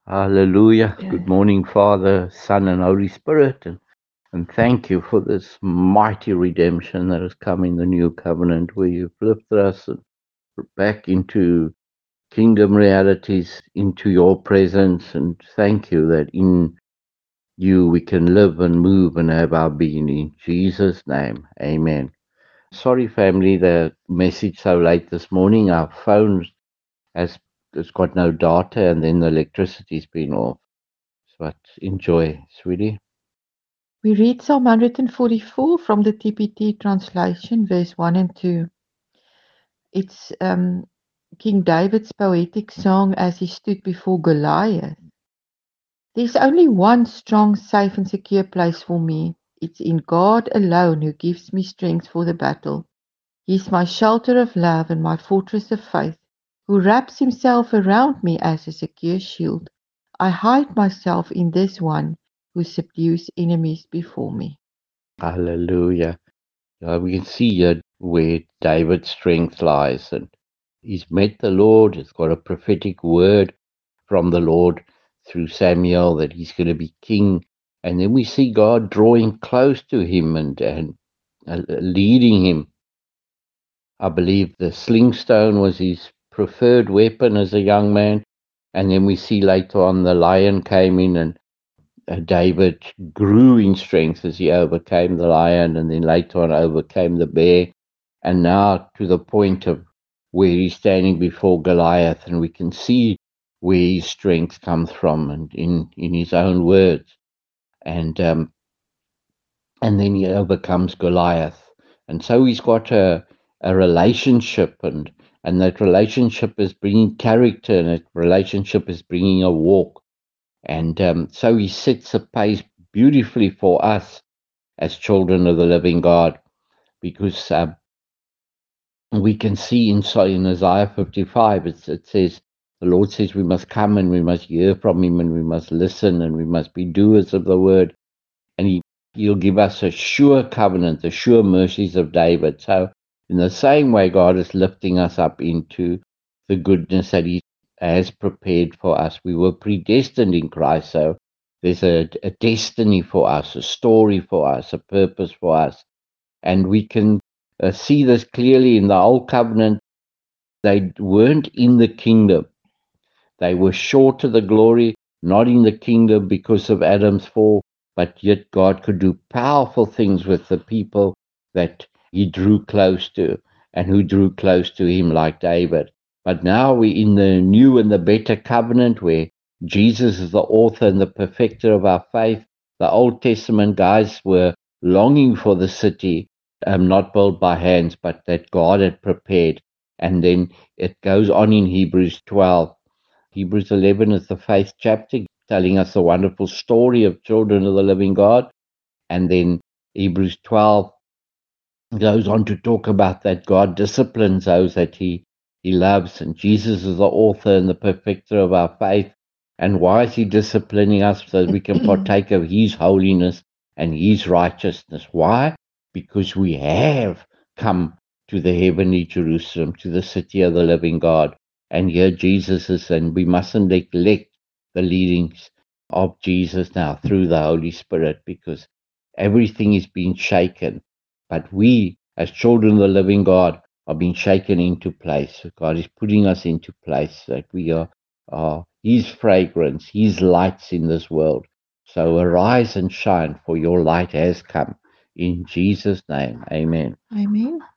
Hallelujah. Good Yeah. morning, Father, Son, and Holy Spirit. And thank you for this mighty redemption that has come in the new covenant where you've lifted us back into kingdom realities, into your presence. And thank you that in you we can live and move and have our being. In Jesus' name, amen. Sorry, family, the message so late this morning. Our phone has, has got no data and then the electricity's been off. But enjoy, sweetie. We read Psalm 144 from the TPT translation, verse 1 and 2. It's King David's poetic song as he stood before Goliath. There's only one strong, safe, and secure place for me. It's in God alone who gives me strength for the battle. He's my shelter of love and my fortress of faith, who wraps himself around me as a secure shield. I hide myself in this one who subdues enemies before me. Hallelujah. We can see here where David's strength lies, and he's met the Lord. He's got a prophetic word from the Lord through Samuel that he's going to be king. And then we see God drawing close to him and leading him. I believe the sling stone was his preferred weapon as a young man. And then we see later on the lion came in and David grew in strength as he overcame the lion and then later on overcame the bear. And now to the point of where he's standing before Goliath, and we can see where his strength comes from and in his own words. And and then he overcomes Goliath. And so he's got a relationship, and that relationship is bringing character, and that relationship is bringing a walk. And so he sets a pace beautifully for us as children of the living God, because we can see in Isaiah 55, it says, the Lord says we must come and we must hear from him and we must listen and we must be doers of the word. And he'll give us a sure covenant, the sure mercies of David. So in the same way, God is lifting us up into the goodness that he has prepared for us. We were predestined in Christ. So there's a destiny for us, a story for us, a purpose for us. And we can see this clearly in the Old Covenant. They weren't in the kingdom. They were short of the glory, not in the kingdom because of Adam's fall, but yet God could do powerful things with the people that he drew close to and who drew close to him, like David. But now we're in the new and the better covenant where Jesus is the author and the perfecter of our faith. The Old Testament guys were longing for the city, not built by hands, but that God had prepared. And then it goes on in Hebrews 12. Hebrews 11 is the faith chapter, telling us the wonderful story of children of the living God. And then Hebrews 12 goes on to talk about that God disciplines those that he loves. And Jesus is the author and the perfecter of our faith. And why is he disciplining us? So that we can partake of his holiness and his righteousness. Why? Because we have come to the heavenly Jerusalem, to the city of the living God. And here Jesus is, and we mustn't neglect the leadings of Jesus now through the Holy Spirit, because everything is being shaken. But we, as children of the living God, are being shaken into place. God is putting us into place, that we are his fragrance, his lights in this world. So arise and shine, for your light has come. In Jesus' name, amen. Amen.